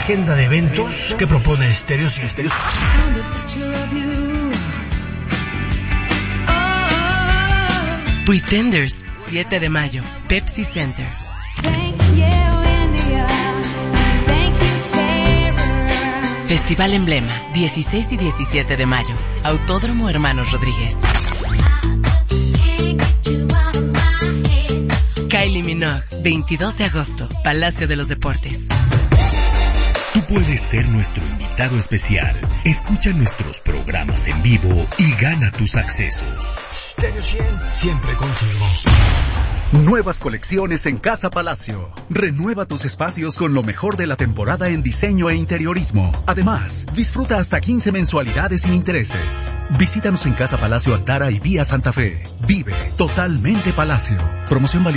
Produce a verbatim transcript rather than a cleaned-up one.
agenda de eventos que propone Stereo siete. Pretenders, siete de mayo, Pepsi Center. Festival Emblema, dieciséis y diecisiete de mayo, Autódromo Hermanos Rodríguez. Kylie Minogue, veintidós de agosto, Palacio de los Deportes. Tú puedes ser nuestro invitado especial. Escucha nuestros programas en vivo y gana tus accesos. Stereo cien, siempre contigo. Nuevas colecciones en Casa Palacio. Renueva tus espacios con lo mejor de la temporada en diseño e interiorismo. Además, disfruta hasta quince mensualidades sin intereses. Visítanos en Casa Palacio Antara y Vía Santa Fe. Vive totalmente Palacio. Promoción válida